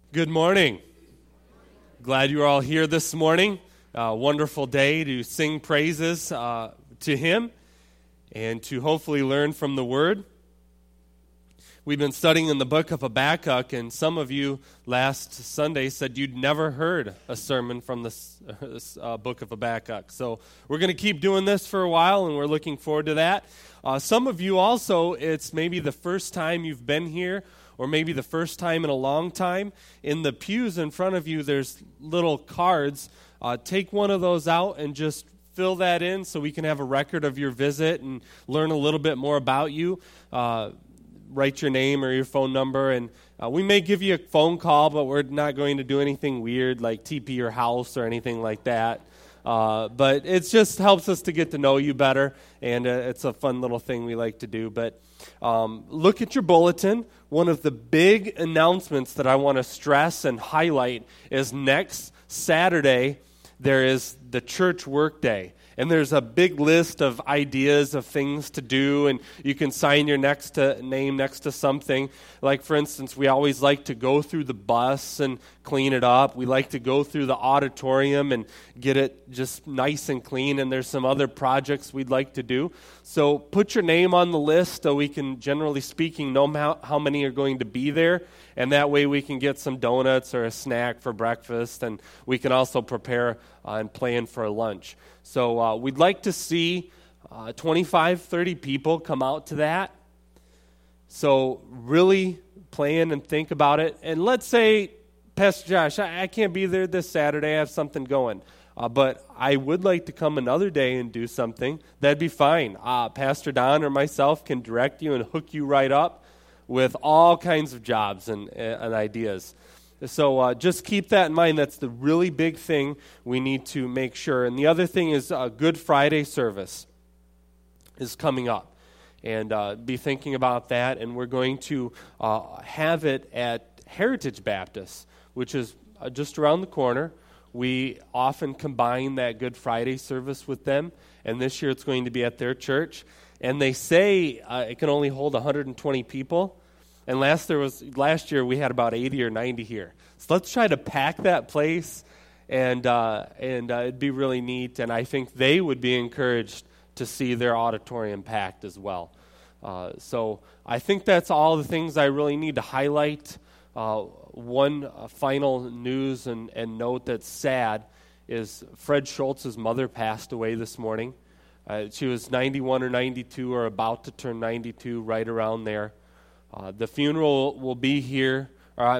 Good morning. Glad you're all here this morning. Wonderful day to sing praises to Him and to hopefully learn from the Word. We've been studying in the book of Habakkuk, and some of you last Sunday said you'd never heard a sermon from this book of Habakkuk. So we're going to keep doing this for a while, and we're looking forward to that. Some of you also, it's maybe the first time you've been here, or maybe the first time in a long time. In the pews in front of you, there's little cards. Take one of those out and just fill that in so we can have a record of your visit and learn a little bit more about you. Write your name or your phone number, and we may give you a phone call, but we're not going to do anything weird like TP your house or anything like that. But it just helps us to get to know you better, and it's a fun little thing we like to do. But look at your bulletin. One of the big announcements that I want to stress and highlight is next Saturday there is the church work day. And there's a big list of ideas of things to do, and you can sign your name next to something. Like, for instance, we always like to go through the bus and clean it up. We like to go through the auditorium and get it just nice and clean, and there's some other projects we'd like to do. So put your name on the list so we can, generally speaking, know how many are going to be there, and that way we can get some donuts or a snack for breakfast, and we can also prepare and plan for lunch. So we'd like to see 25, 30 people come out to that. So really plan and think about it. And let's say, Pastor Josh, I can't be there this Saturday. I have something going. But I would like to come another day and do something. That'd be fine. Pastor Don or myself can direct you and hook you right up with all kinds of jobs and ideas. So just keep that in mind. That's the really big thing we need to make sure. And the other thing is Good Friday service is coming up. And be thinking about that. And we're going to have it at Heritage Baptist, which is just around the corner. We often combine that Good Friday service with them. And this year it's going to be at their church. And they say it can only hold 120 people. And last year we had about 80 or 90 here. So let's try to pack that place, and it'd be really neat. And I think they would be encouraged to see their auditorium packed as well. So I think that's all the things I really need to highlight. One final news and note that's sad is Fred Schultz's mother passed away this morning. She was 91 or 92 or about to turn 92, right around there. The funeral will be here,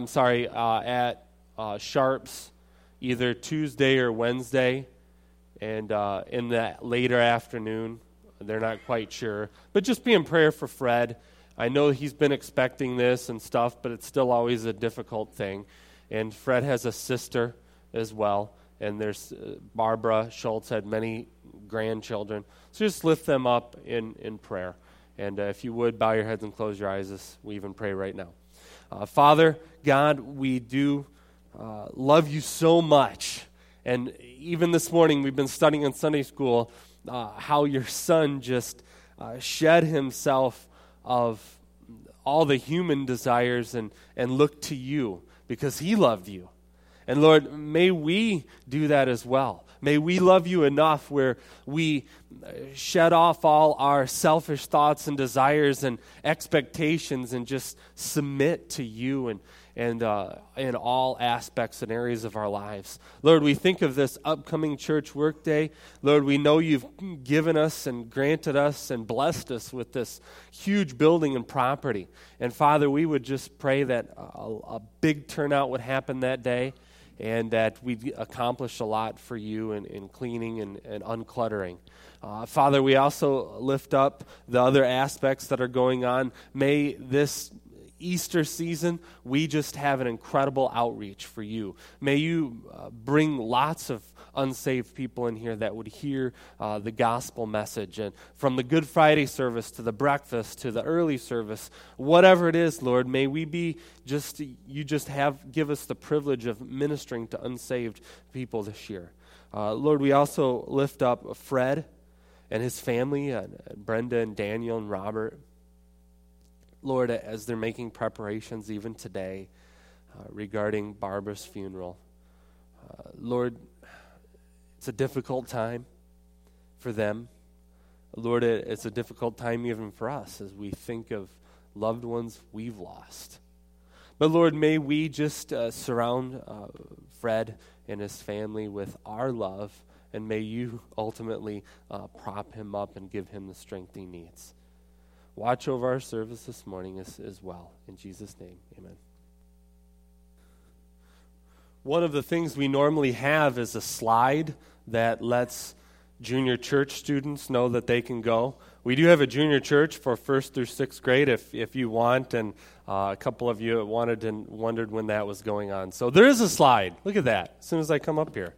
at Sharps, either Tuesday or Wednesday, and in the later afternoon. They're not quite sure. But just be in prayer for Fred. I know he's been expecting this and stuff, but it's still always a difficult thing. And Fred has a sister as well, and there's Barbara Schultz had many grandchildren. So just lift them up in prayer. And if you would, bow your heads and close your eyes as we even pray right now. Father, God, we do love you so much. And even this morning, we've been studying in Sunday school how your Son just shed himself of all the human desires and looked to you because he loved you. And Lord, may we do that as well. May we love you enough where we shed off all our selfish thoughts and desires and expectations and just submit to you and in all aspects and areas of our lives. Lord, we think of this upcoming church work day. Lord, we know you've given us and granted us and blessed us with this huge building and property. And Father, we would just pray that a big turnout would happen that day, and that we accomplish a lot for you in cleaning and uncluttering. Father, we also lift up the other aspects that are going on. May this Easter season, we just have an incredible outreach for you. May you bring lots of unsaved people in here that would hear the gospel message. And from the Good Friday service to the breakfast to the early service, whatever it is, Lord, may we be give us the privilege of ministering to unsaved people this year. Lord, we also lift up Fred and his family, Brenda and Daniel and Robert. Lord, as they're making preparations even today, regarding Barbara's funeral. Lord, it's a difficult time for them. Lord, it's a difficult time even for us as we think of loved ones we've lost. But Lord, may we just surround Fred and his family with our love, and may you ultimately prop him up and give him the strength he needs. Watch over our service this morning as well. In Jesus' name, amen. One of the things we normally have is a slide that lets junior church students know that they can go. We do have a junior church for 1st through 6th grade if you want, and a couple of you wanted and wondered when that was going on. So there is a slide. Look at that as soon as I come up here.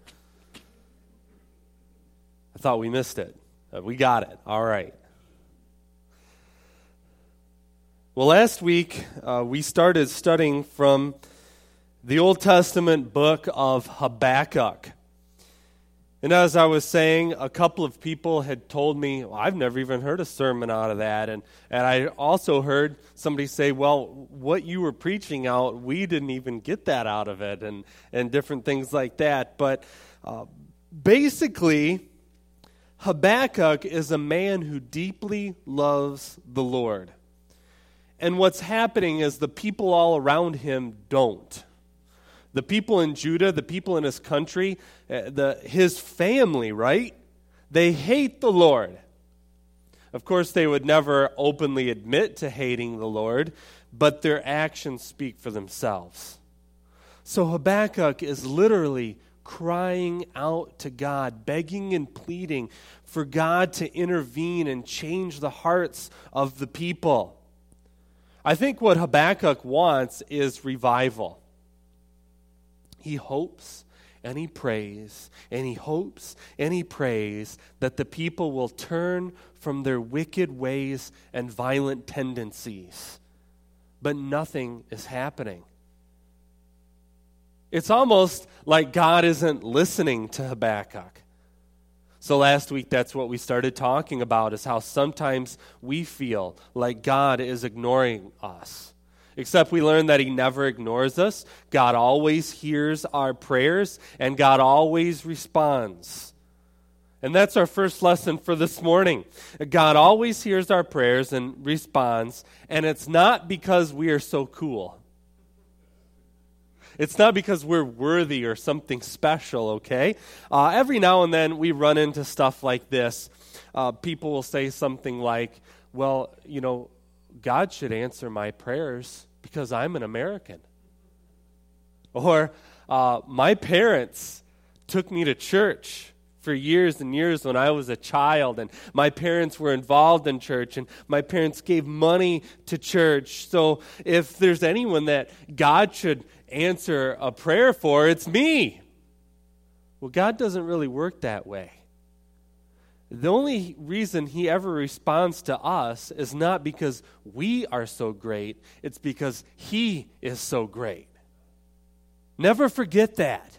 I thought we missed it. We got it. All right. Well, last week we started studying from the Old Testament book of Habakkuk. And as I was saying, a couple of people had told me, well, I've never even heard a sermon out of that. And I also heard somebody say, well, what you were preaching out, we didn't even get that out of it, and different things like that. But basically, Habakkuk is a man who deeply loves the Lord. And what's happening is the people all around him don't. The people in Judah, the people in his country, his family, right? They hate the Lord. Of course, they would never openly admit to hating the Lord, but their actions speak for themselves. So Habakkuk is literally crying out to God, begging and pleading for God to intervene and change the hearts of the people. I think what Habakkuk wants is revival. He hopes and he prays, and he hopes and he prays that the people will turn from their wicked ways and violent tendencies. But nothing is happening. It's almost like God isn't listening to Habakkuk. So last week, that's what we started talking about, is how sometimes we feel like God is ignoring us. Except we learned that he never ignores us. God always hears our prayers, and God always responds. And that's our first lesson for this morning. God always hears our prayers and responds, and it's not because we are so cool. It's not because we're worthy or something special, okay? Every now and then we run into stuff like this. People will say something like, well, you know, God should answer my prayers because I'm an American. Or my parents took me to church for years and years when I was a child, and my parents were involved in church, and my parents gave money to church. So if there's anyone that God should answer a prayer for, it's me. Well, God doesn't really work that way. The only reason he ever responds to us is not because we are so great, it's because he is so great. Never forget that.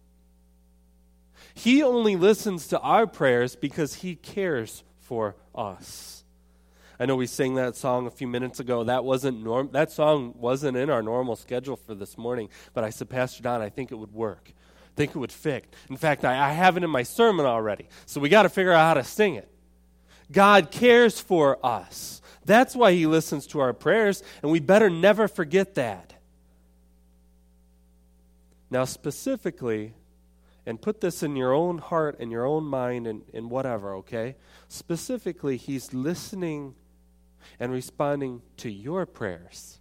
He only listens to our prayers because he cares for us. I know we sang that song a few minutes ago. That song wasn't in our normal schedule for this morning, but I said, Pastor Don, I think it would work. I think it would fit. In fact, I have it in my sermon already, so we got to figure out how to sing it. God cares for us. That's why he listens to our prayers, and we better never forget that. Now, specifically, and put this in your own heart and your own mind and whatever, okay? Specifically, he's listening and responding to your prayers.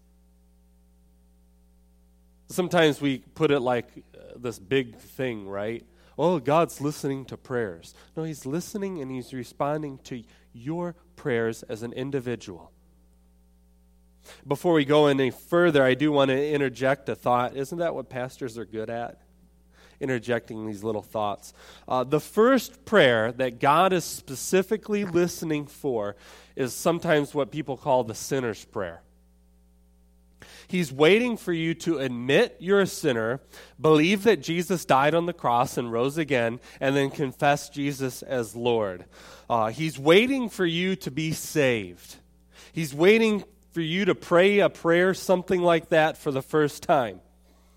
Sometimes we put it like this big thing, right? Oh, God's listening to prayers. No, he's listening and he's responding to your prayers as an individual. Before we go any further, I do want to interject a thought. Isn't that what pastors are good at? Interjecting these little thoughts. The first prayer that God is specifically listening for is sometimes what people call the sinner's prayer. He's waiting for you to admit you're a sinner, believe that Jesus died on the cross and rose again, and then confess Jesus as Lord. He's waiting for you to be saved. He's waiting for you to pray a prayer, something like that, for the first time.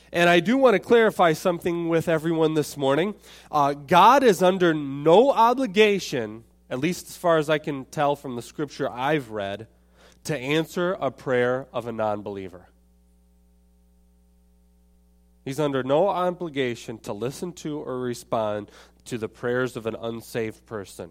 And I do want to clarify something with everyone this morning. God is under no obligation, at least as far as I can tell from the scripture I've read, to answer a prayer of a non-believer. He's under no obligation to listen to or respond to the prayers of an unsaved person.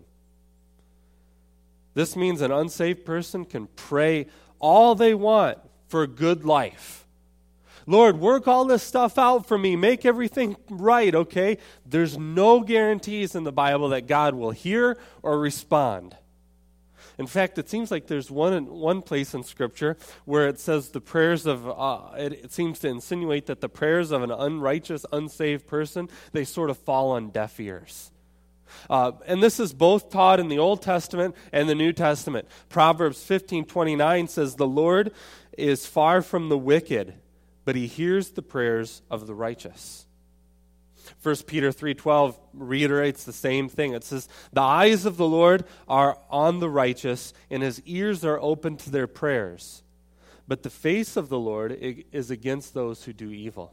This means an unsaved person can pray all they want for a good life. Lord, work all this stuff out for me. Make everything right, okay? There's no guarantees in the Bible that God will hear or respond. In fact, it seems like there's one place in Scripture where it says the prayers of, it seems to insinuate that the prayers of an unrighteous, unsaved person, they sort of fall on deaf ears. And this is both taught in the Old Testament and the New Testament. Proverbs 15:29 says, "The Lord is far from the wicked, but he hears the prayers of the righteous." 1 Peter 3:12 reiterates the same thing. It says, "The eyes of the Lord are on the righteous, and his ears are open to their prayers. But the face of the Lord is against those who do evil."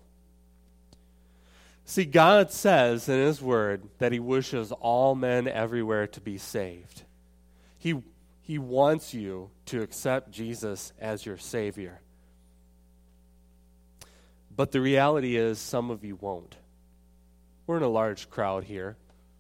See, God says in his word that he wishes all men everywhere to be saved. He wants you to accept Jesus as your Savior. But the reality is some of you won't. We're in a large crowd here.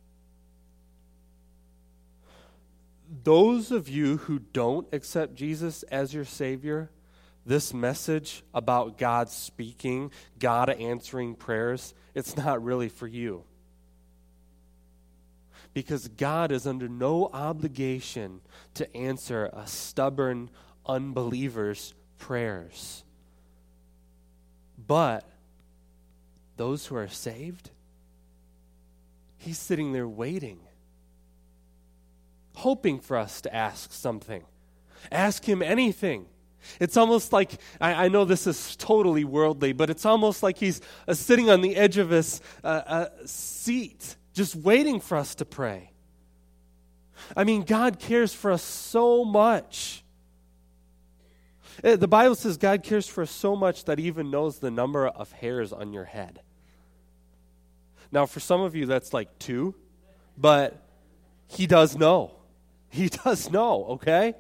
Those of you who don't accept Jesus as your Savior, this message about God speaking, God answering prayers, it's not really for you. Because God is under no obligation to answer a stubborn unbeliever's prayers. But those who are saved, he's sitting there waiting, hoping for us to ask something. Ask him anything. It's almost like, I know this is totally worldly, but it's almost like he's sitting on the edge of his seat, just waiting for us to pray. I mean, God cares for us so much. The Bible says God cares for us so much that he even knows the number of hairs on your head. Now, for some of you, that's like 2, but he does know. He does know, okay?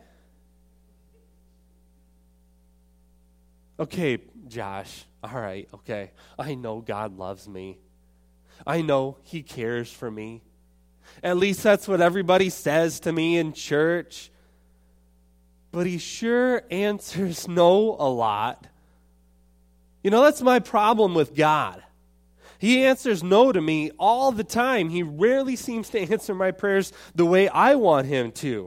Okay, Josh, all right, okay. I know God loves me. I know he cares for me. At least that's what everybody says to me in church. But he sure answers no a lot. You know, that's my problem with God. He answers no to me all the time. He rarely seems to answer my prayers the way I want him to.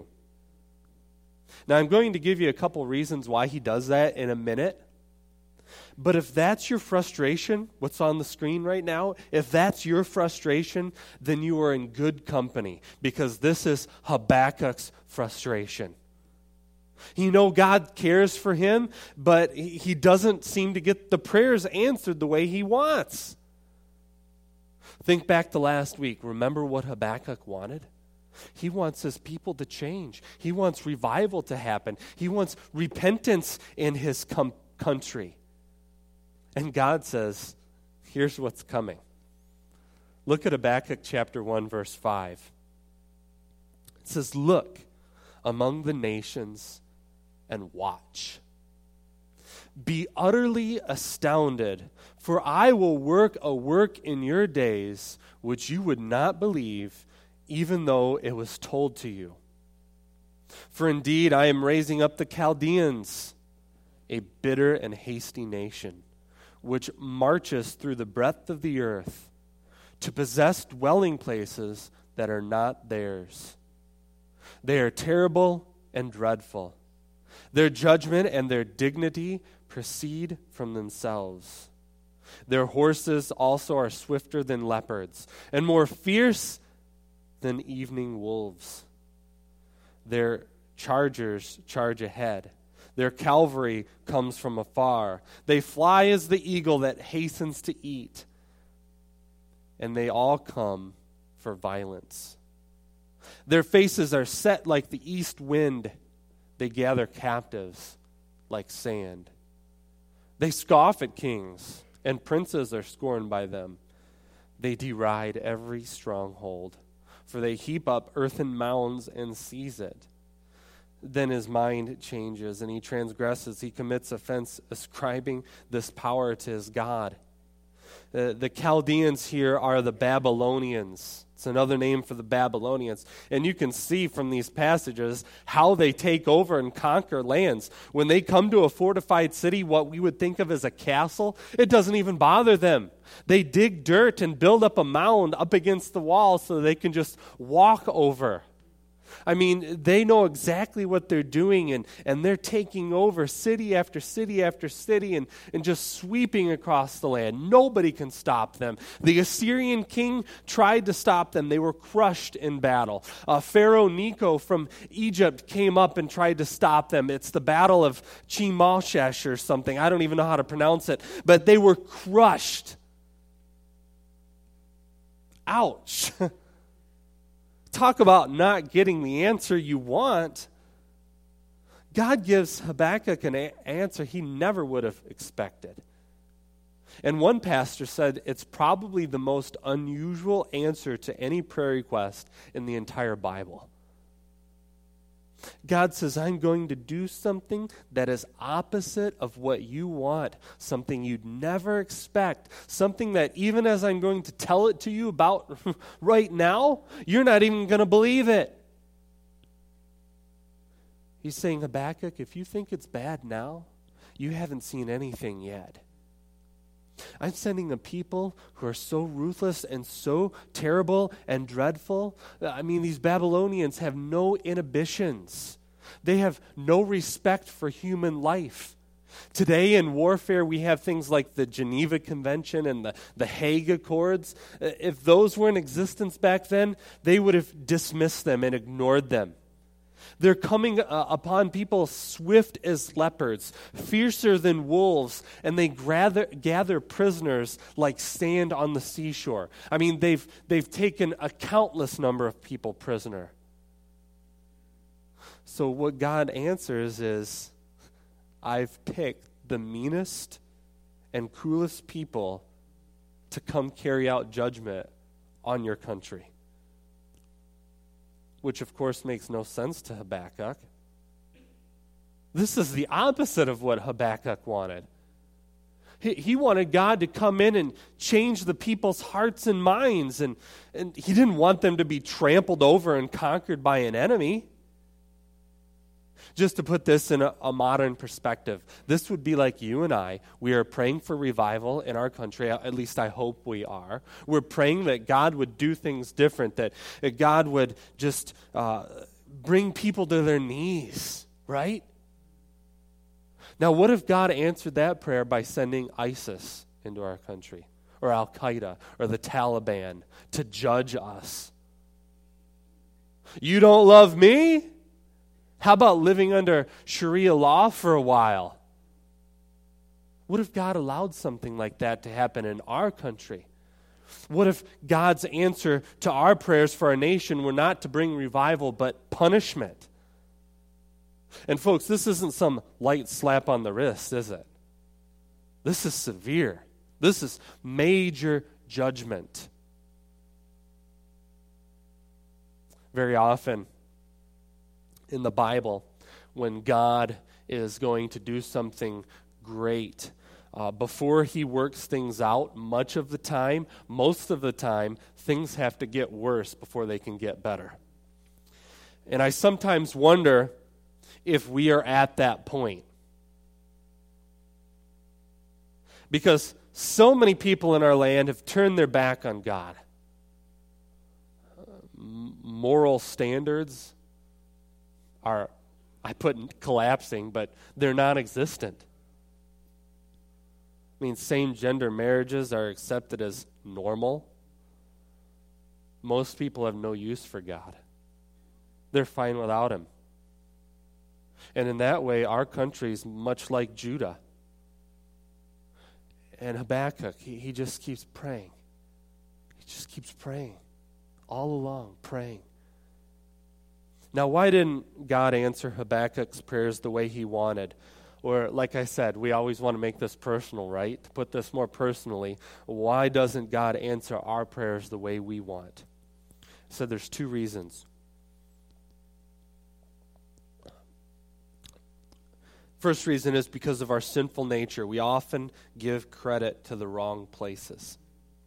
Now, I'm going to give you a couple reasons why he does that in a minute. But if that's your frustration, what's on the screen right now, if that's your frustration, then you are in good company, because this is Habakkuk's frustration. You know, God cares for him, but he doesn't seem to get the prayers answered the way he wants. Think back to last week. Remember what Habakkuk wanted? He wants his people to change. He wants revival to happen. He wants repentance in his country. And God says, here's what's coming. Look at Habakkuk chapter 1, verse 5. It says, "Look among the nations and watch. Be utterly astounded, for I will work a work in your days which you would not believe, even though it was told to you. For indeed I am raising up the Chaldeans, a bitter and hasty nation, which marches through the breadth of the earth, to possess dwelling places that are not theirs. They are terrible and dreadful. Their judgment and their dignity proceed from themselves. Their horses also are swifter than leopards, and more fierce than evening wolves. Their chargers charge ahead. Their cavalry comes from afar. They fly as the eagle that hastens to eat. And they all come for violence. Their faces are set like the east wind. They gather captives like sand. They scoff at kings and princes are scorned by them. They deride every stronghold, for they heap up earthen mounds and seize it. Then his mind changes, and he transgresses. He commits offense, ascribing this power to his God. The Chaldeans here are the Babylonians. It's another name for the Babylonians. And you can see from these passages how they take over and conquer lands. When they come to a fortified city, what we would think of as a castle, it doesn't even bother them. They dig dirt and build up a mound up against the wall so they can just walk over. I mean, they know exactly what they're doing, and they're taking over city after city after city and just sweeping across the land. Nobody can stop them. The Assyrian king tried to stop them. They were crushed in battle. Pharaoh Necho from Egypt came up and tried to stop them. It's the Battle of Chemosh or something. I don't even know how to pronounce it. But they were crushed. Ouch. Talk about not getting the answer you want. God gives Habakkuk an answer he never would have expected. And one pastor said it's probably the most unusual answer to any prayer request in the entire Bible. God says, I'm going to do something that is opposite of what you want, something you'd never expect, something that even as I'm going to tell it to you about right now, you're not even going to believe it. He's saying, Habakkuk, if you think it's bad now, you haven't seen anything yet. I'm sending a people who are so ruthless and so terrible and dreadful. I mean, these Babylonians have no inhibitions. They have no respect for human life. Today in warfare, we have things like the Geneva Convention and the Hague Accords. If those were in existence back then, they would have dismissed them and ignored them. They're coming upon people swift as leopards, fiercer than wolves, and they gather prisoners like sand on the seashore. I mean, they've taken a countless number of people prisoner. So what God answers is, I've picked the meanest and cruelest people to come carry out judgment on your country. Which, of course, makes no sense to Habakkuk. This is the opposite of what Habakkuk wanted. He wanted God to come in and change the people's hearts and minds, and he didn't want them to be trampled over and conquered by an enemy. Just to put this in a modern perspective, this would be like you and I. We are praying for revival in our country, at least I hope we are. We're praying that God would do things different, that God would just bring people to their knees, right? Now, what if God answered that prayer by sending ISIS into our country, or Al-Qaeda, or the Taliban to judge us? You don't love me? How about living under Sharia law for a while? What if God allowed something like that to happen in our country? What if God's answer to our prayers for our nation were not to bring revival, but punishment? And folks, this isn't some light slap on the wrist, is it? This is severe. This is major judgment. Very often in the Bible, when God is going to do something great, before he works things out, most of the time, things have to get worse before they can get better. And I sometimes wonder if we are at that point. Because so many people in our land have turned their back on God. Moral standards are, I put collapsing, but they're non-existent. I mean, same-gender marriages are accepted as normal. Most people have no use for God. They're fine without him. And in that way, our country is much like Judah. And Habakkuk, he just keeps praying. He just keeps praying. All along, praying. Now, why didn't God answer Habakkuk's prayers the way he wanted? Or, like I said, we always want to make this personal, right? To put this more personally, why doesn't God answer our prayers the way we want? So there's two reasons. First reason is because of our sinful nature. We often give credit to the wrong places.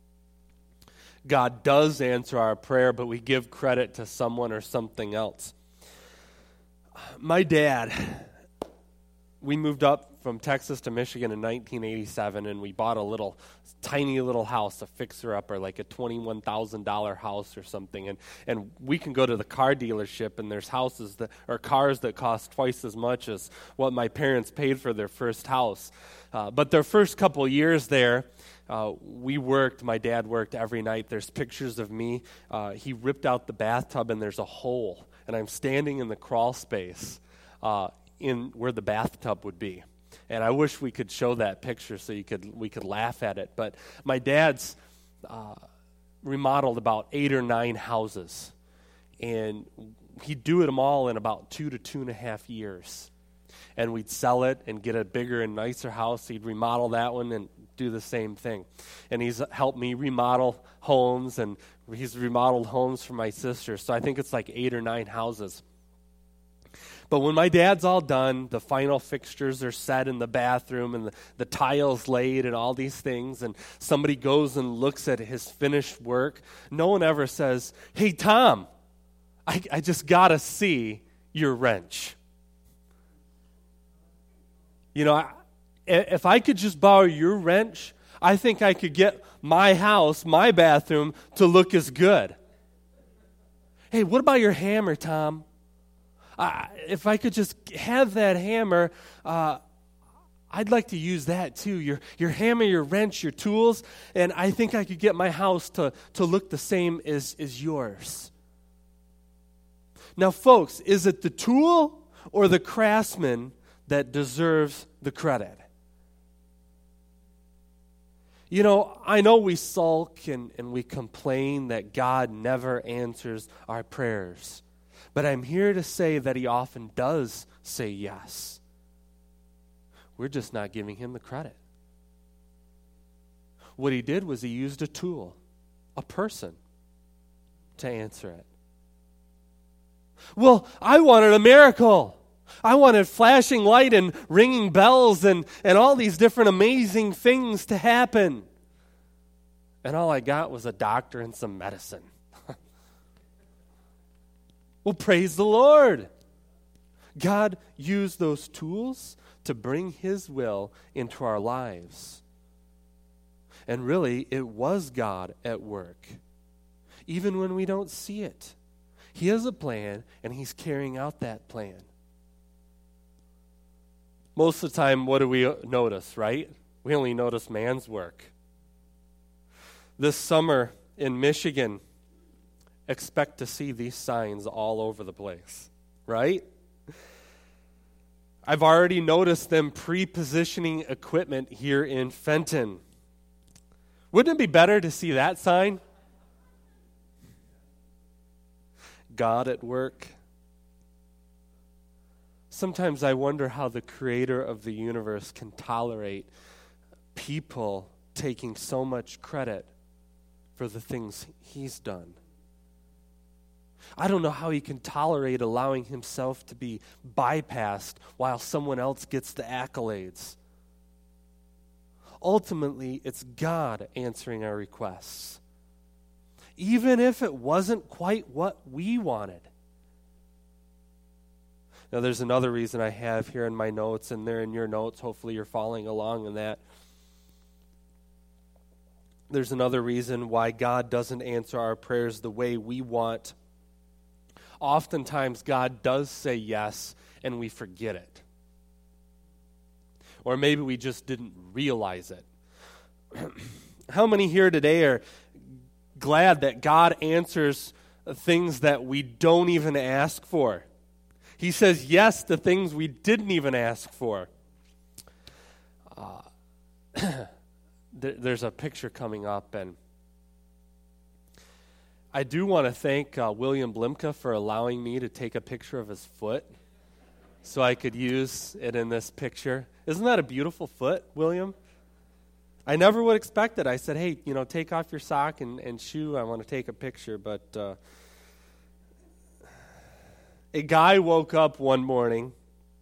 God does answer our prayer, but we give credit to someone or something else. My dad, we moved up from Texas to Michigan in 1987, and we bought a tiny little house, a fixer-upper, like a $21,000 house or something. And we can go to the car dealership, and there's cars that cost twice as much as what my parents paid for their first house. But their first couple years there, my dad worked every night. There's pictures of me. He ripped out the bathtub, and there's a hole, and I'm standing in the crawl space in where the bathtub would be. And I wish we could show that picture so we could laugh at it. But my dad's remodeled about 8 or 9 houses, and he'd do them all in about 2 to 2.5 years. And we'd sell it and get a bigger and nicer house. He'd remodel that one and do the same thing. And he's helped me remodel homes, and he's remodeled homes for my sister. So I think it's like 8 or 9 houses. But when my dad's all done, the final fixtures are set in the bathroom and the tiles laid and all these things, and somebody goes and looks at his finished work, no one ever says, "Hey, Tom, I just got to see your wrench." You know, if I could just borrow your wrench, I think I could get my house, my bathroom, to look as good. "Hey, what about your hammer, Tom? If I could just have that hammer, I'd like to use that too. Your hammer, your wrench, your tools, and I think I could get my house to look the same as yours." Now, folks, is it the tool or the craftsman that deserves the credit? You know, I know we sulk and we complain that God never answers our prayers. But I'm here to say that he often does say yes. We're just not giving him the credit. What he did was he used a tool, a person, to answer it. Well, I wanted a miracle. I wanted flashing light and ringing bells and all these different amazing things to happen. And all I got was a doctor and some medicine. Well, praise the Lord. God used those tools to bring his will into our lives. And really, it was God at work, even when we don't see it. He has a plan, and he's carrying out that plan. Most of the time, what do we notice, right? We only notice man's work. This summer in Michigan, expect to see these signs all over the place, right? I've already noticed them pre-positioning equipment here in Fenton. Wouldn't it be better to see that sign? God at work. Sometimes I wonder how the creator of the universe can tolerate people taking so much credit for the things he's done. I don't know how he can tolerate allowing himself to be bypassed while someone else gets the accolades. Ultimately, it's God answering our requests, even if it wasn't quite what we wanted. Now, there's another reason I have here in my notes, and they're in your notes. Hopefully, you're following along in that. There's another reason why God doesn't answer our prayers the way we want. Oftentimes, God does say yes, and we forget it. Or maybe we just didn't realize it. How many here today are glad that God answers things that we don't even ask for? He says yes to things we didn't even ask for. There's a picture coming up, and I do want to thank William Blimka for allowing me to take a picture of his foot. so I could use it in this picture. Isn't that a beautiful foot, William? I never would expect it. I said, hey, take off your sock and shoe. I want to take a picture. But a guy woke up one morning,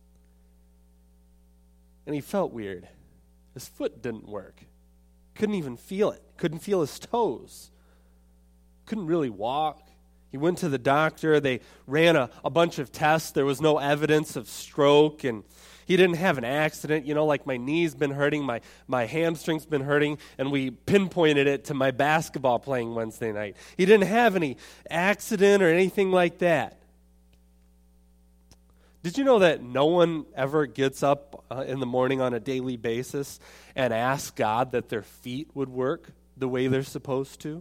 and he felt weird. His foot didn't work. Couldn't even feel it. Couldn't feel his toes. Couldn't really walk. He went to the doctor. They ran a bunch of tests. There was no evidence of stroke, and he didn't have an accident. Like my knee's been hurting, my hamstring's been hurting, and we pinpointed it to my basketball playing Wednesday night. He didn't have any accident or anything like that. Did you know that no one ever gets up in the morning on a daily basis and asks God that their feet would work the way they're supposed to?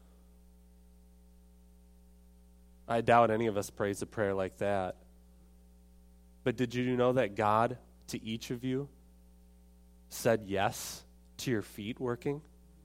I doubt any of us prays a prayer like that. But did you know that God, to each of you, said yes to your feet working?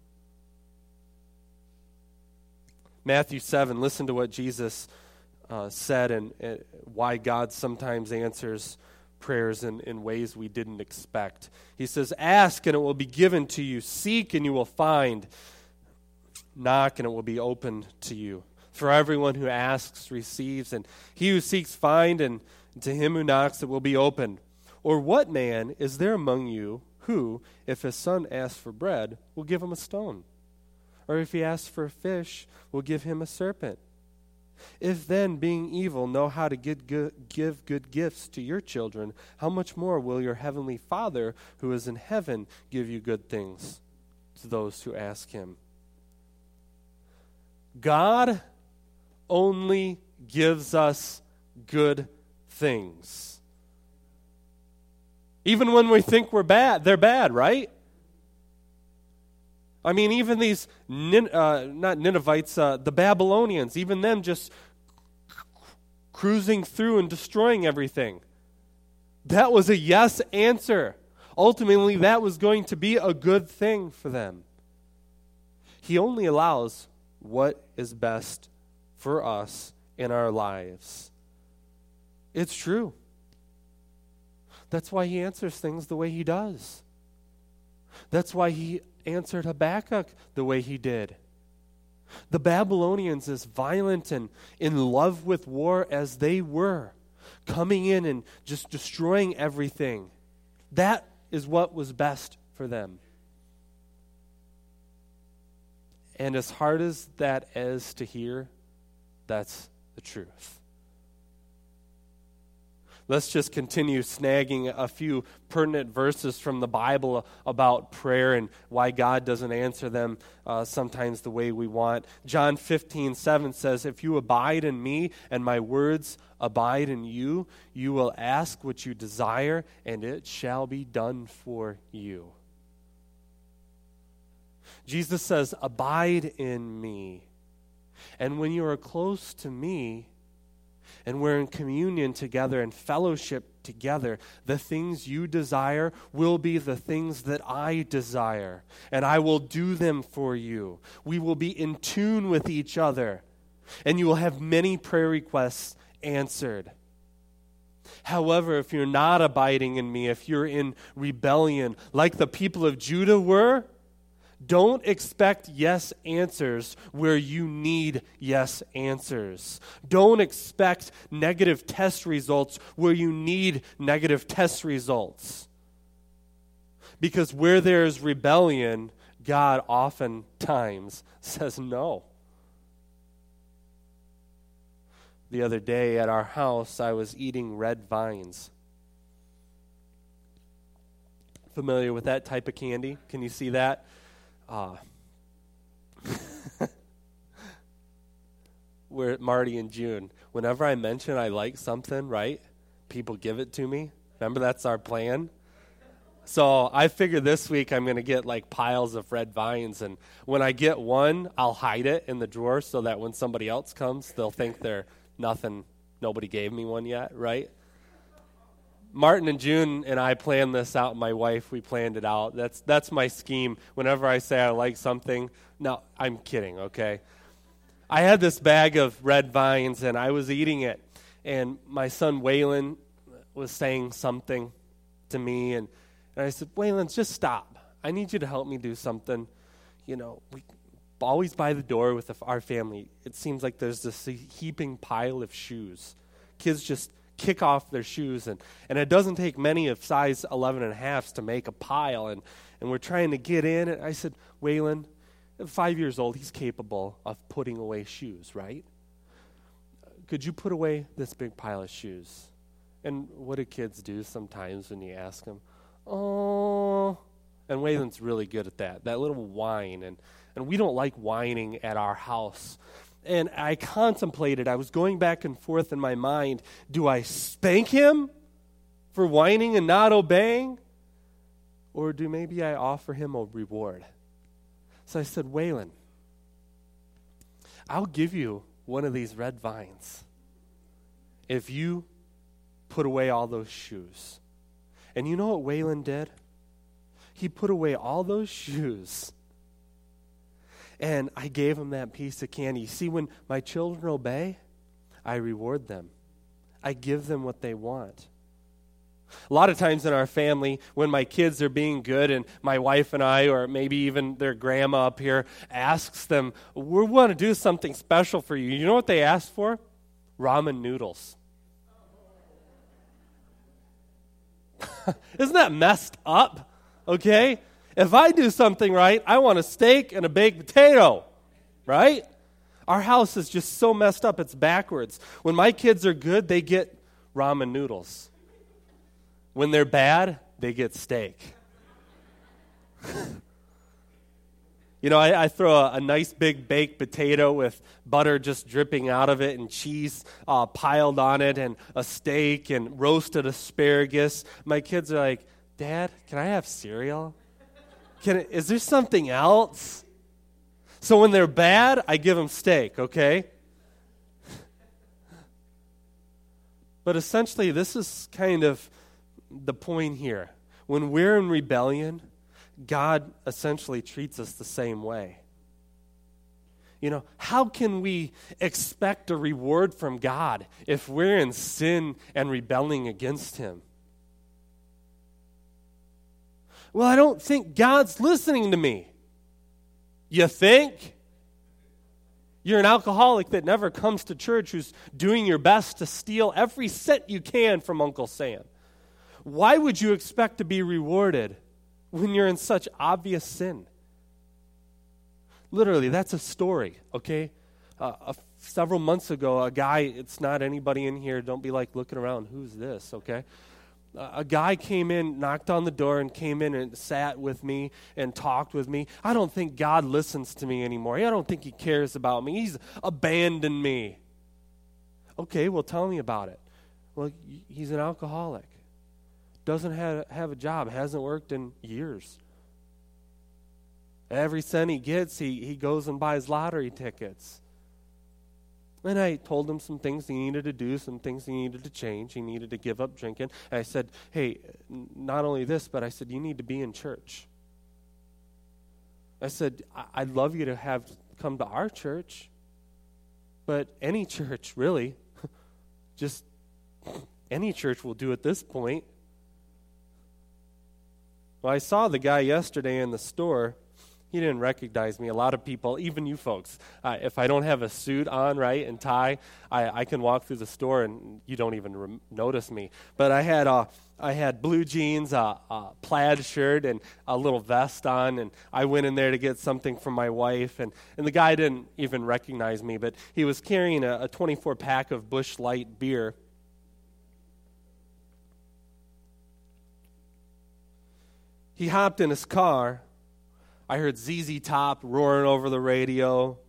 Matthew 7, listen to what Jesus said and why God sometimes answers prayers in ways we didn't expect. He says, ask and it will be given to you. Seek and you will find. Knock and it will be opened to you. For everyone who asks receives, and he who seeks finds, and to him who knocks it will be opened. Or what man is there among you who, if his son asks for bread, will give him a stone? Or if he asks for a fish, will give him a serpent? If then, being evil, know how to give good gifts to your children, how much more will your heavenly Father who is in heaven give you good things to those who ask him? God only gives us good things. Even when we think we're bad, they're bad, right? I mean, even these, not Ninevites, the Babylonians, even them just cruising through and destroying everything. That was a yes answer. Ultimately, that was going to be a good thing for them. He only allows what is best for us in our lives. It's true. That's why he answers things the way he does. That's why he answered Habakkuk the way he did. The Babylonians, as violent and in love with war as they were, coming in and just destroying everything, that is what was best for them. And as hard as that is to hear, that's the truth. Let's just continue snagging a few pertinent verses from the Bible about prayer and why God doesn't answer them sometimes the way we want. John 15:7 says, if you abide in me and my words abide in you, you will ask what you desire and it shall be done for you. Jesus says, abide in me. And when you are close to me, and we're in communion together and fellowship together, the things you desire will be the things that I desire, and I will do them for you. We will be in tune with each other, and you will have many prayer requests answered. However, if you're not abiding in me, if you're in rebellion, like the people of Judah were, don't expect yes answers where you need yes answers. Don't expect negative test results where you need negative test results. Because where there is rebellion, God oftentimes says no. The other day at our house, I was eating red vines. Familiar with that type of candy? Can you see that? We're at Marty and June. Whenever I mention I like something, right, people give it to me. Remember, that's our plan. So I figure this week I'm going to get like piles of red vines, and when I get one, I'll hide it in the drawer so that when somebody else comes, they'll think they're nothing. Nobody gave me one yet, right? Martin and June and I planned this out. My wife, we planned it out. That's my scheme. Whenever I say I like something, no, I'm kidding, okay? I had this bag of red vines, and I was eating it. And my son Waylon was saying something to me, and I said, Waylon, just stop. I need you to help me do something. You know, we always by the door with our family, it seems like there's this heaping pile of shoes. Kids just kick off their shoes, and it doesn't take many of size 11.5s to make a pile, and we're trying to get in. And I said, Waylon, at 5 years old, he's capable of putting away shoes, right? Could you put away this big pile of shoes? And what do kids do sometimes when you ask them? Oh, and Waylon's really good at that little whine, and we don't like whining at our house. And I contemplated, I was going back and forth in my mind, do I spank him for whining and not obeying? Or do maybe I offer him a reward? So I said, Waylon, I'll give you one of these red vines if you put away all those shoes. And you know what Waylon did? He put away all those shoes. And I gave him that piece of candy. See, when my children obey, I reward them. I give them what they want. A lot of times in our family, when my kids are being good and my wife and I, or maybe even their grandma up here, asks them, we want to do something special for you. You know what they ask for? Ramen noodles. Isn't that messed up? Okay? If I do something right, I want a steak and a baked potato, right? Our house is just so messed up, it's backwards. When my kids are good, they get ramen noodles. When they're bad, they get steak. You know, I throw a nice big baked potato with butter just dripping out of it and cheese piled on it and a steak and roasted asparagus. My kids are like, Dad, can I have cereal? Is there something else? So when they're bad, I give them steak, okay? But essentially, this is kind of the point here. When we're in rebellion, God essentially treats us the same way. You know, how can we expect a reward from God if we're in sin and rebelling against Him? Well, I don't think God's listening to me. You think? You're an alcoholic that never comes to church who's doing your best to steal every cent you can from Uncle Sam. Why would you expect to be rewarded when you're in such obvious sin? Literally, that's a story, okay? Several months ago, a guy, it's not anybody in here, don't be like looking around, who's this, okay? A guy came in, knocked on the door, and came in and sat with me and talked with me. I don't think God listens to me anymore. I don't think He cares about me. He's abandoned me. Okay, well, tell me about it. Well, he's an alcoholic. Doesn't have a job, hasn't worked in years. Every cent he gets, he goes and buys lottery tickets. And I told him some things he needed to do, some things he needed to change. He needed to give up drinking. And I said, hey, not only this, but I said, you need to be in church. I said, I'd love you to come to our church, but any church, really. Just any church will do at this point. Well, I saw the guy yesterday in the store. He didn't recognize me. A lot of people, even you folks, if I don't have a suit on, right, and tie, I can walk through the store and you don't even notice me. But I had blue jeans, a plaid shirt, and a little vest on, and I went in there to get something for my wife, and the guy didn't even recognize me, but he was carrying a 24-pack of Busch Light beer. He hopped in his car. I heard ZZ Top roaring over the radio.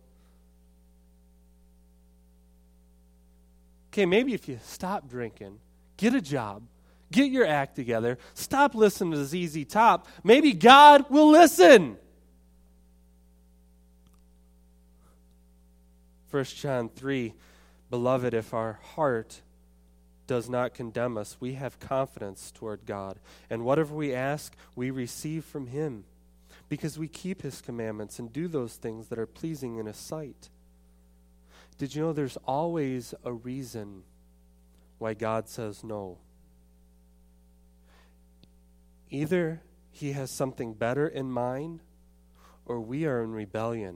Okay, maybe if you stop drinking, get a job, get your act together, stop listening to ZZ Top, maybe God will listen. 1 John 3, beloved, if our heart does not condemn us, we have confidence toward God. And whatever we ask, we receive from Him, because we keep His commandments and do those things that are pleasing in His sight. Did you know there's always a reason why God says no? Either he has something better in mind, or we are in rebellion.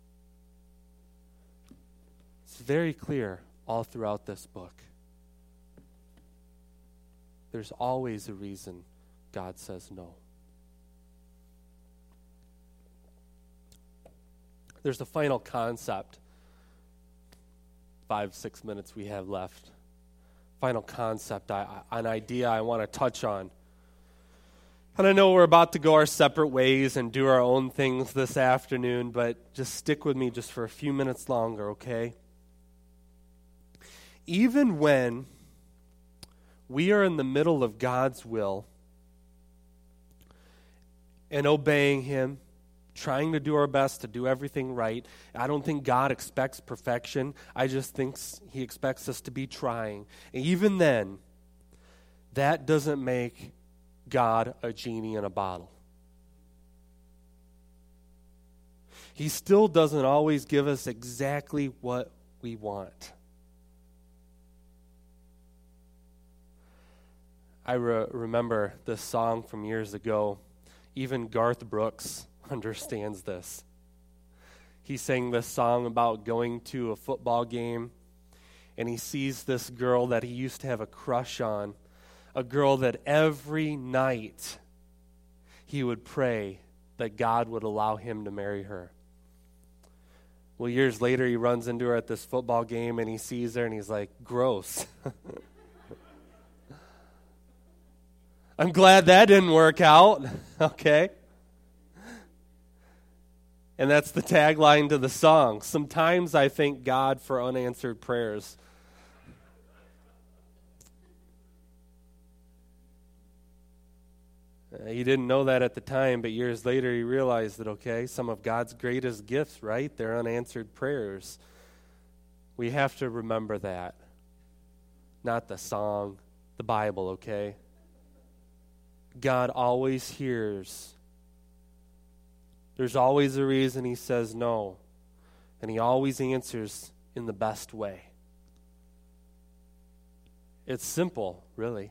It's very clear all throughout this book. There's always a reason God says no. There's a final concept. 5-6 minutes we have left. Final concept, an idea I want to touch on. And I know we're about to go our separate ways and do our own things this afternoon, but just stick with me just for a few minutes longer, okay? Even when we are in the middle of God's will and obeying Him, trying to do our best to do everything right, I don't think God expects perfection. I just think He expects us to be trying. And even then, that doesn't make God a genie in a bottle. He still doesn't always give us exactly what we want. I remember this song from years ago. Even Garth Brooks understands this. He sang this song about going to a football game, and he sees this girl that he used to have a crush on, a girl that every night he would pray that God would allow him to marry her. Well, years later, he runs into her at this football game, and he sees her, and he's like, gross. I'm glad that didn't work out, okay? And that's the tagline to the song. Sometimes I thank God for unanswered prayers. He didn't know that at the time, but years later he realized that, okay, some of God's greatest gifts, right? They're unanswered prayers. We have to remember that. Not the song, the Bible, okay? God always hears. There's always a reason He says no, and He always answers in the best way. It's simple, really.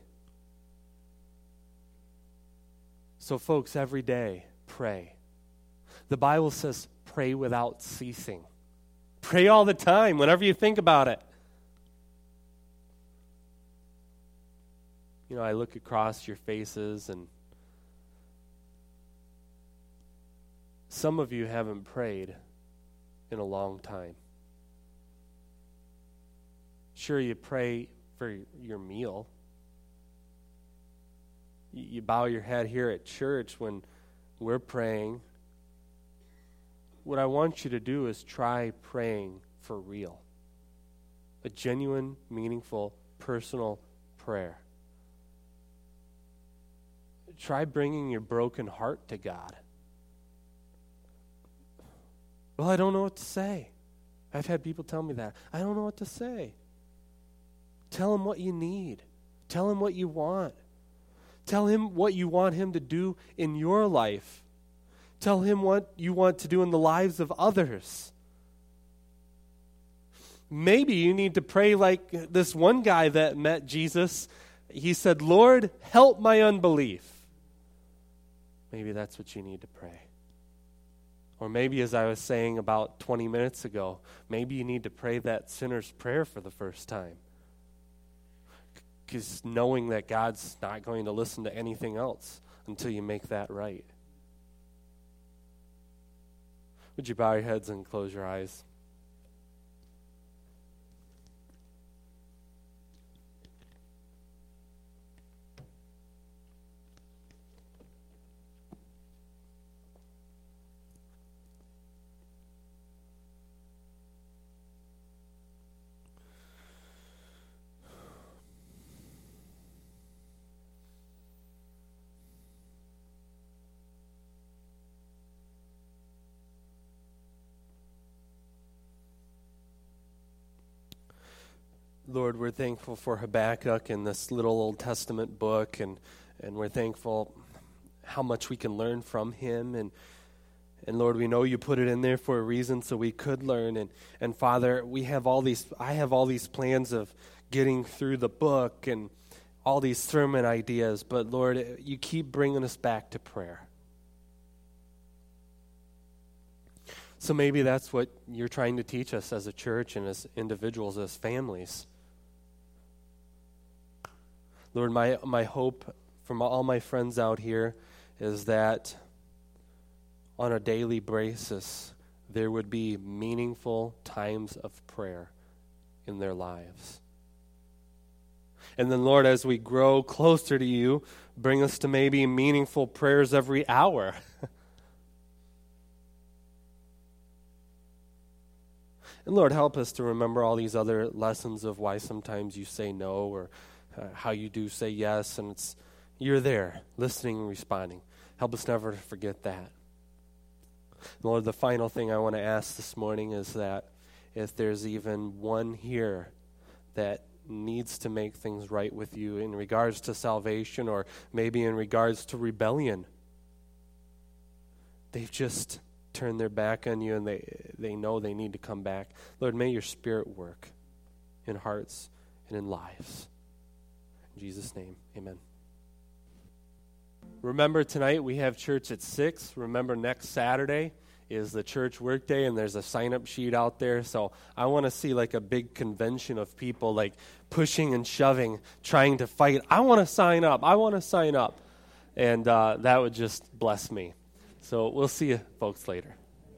So, folks, every day, pray. The Bible says pray without ceasing. Pray all the time, whenever you think about it. You know, I look across your faces, and some of you haven't prayed in a long time. Sure, you pray for your meal. You bow your head here at church when we're praying. What I want you to do is try praying for real. A genuine, meaningful, personal prayer. Try bringing your broken heart to God. Well, I don't know what to say. I've had people tell me that. I don't know what to say. Tell Him what you need. Tell Him what you want. Tell Him what you want Him to do in your life. Tell Him what you want to do in the lives of others. Maybe you need to pray like this one guy that met Jesus. He said, Lord, help my unbelief. Maybe that's what you need to pray. Or maybe, as I was saying about 20 minutes ago, maybe you need to pray that sinner's prayer for the first time. Because knowing that God's not going to listen to anything else until you make that right. Would you bow your heads and close your eyes? Lord, we're thankful for Habakkuk and this little Old Testament book, and we're thankful how much we can learn from him. And Lord, we know you put it in there for a reason so we could learn. And Father, I have all these plans of getting through the book and all these sermon ideas, but Lord, you keep bringing us back to prayer. So maybe that's what you're trying to teach us as a church and as individuals, as families. Lord, my hope from all my friends out here is that on a daily basis, there would be meaningful times of prayer in their lives. And then, Lord, as we grow closer to you, bring us to maybe meaningful prayers every hour. And Lord, help us to remember all these other lessons of why sometimes you say no, or how you do say yes, and you're there, listening and responding. Help us never to forget that. Lord, the final thing I want to ask this morning is that if there's even one here that needs to make things right with you in regards to salvation, or maybe in regards to rebellion, they've just turn their back on you and they know they need to come back. Lord, may your Spirit work in hearts and in lives. In Jesus' name, amen. Remember, tonight we have church at 6. Remember, next Saturday is the church workday, and there's a sign-up sheet out there. So I want to see like a big convention of people like pushing and shoving, trying to fight. I want to sign up. I want to sign up. And that would just bless me. So we'll see you folks later.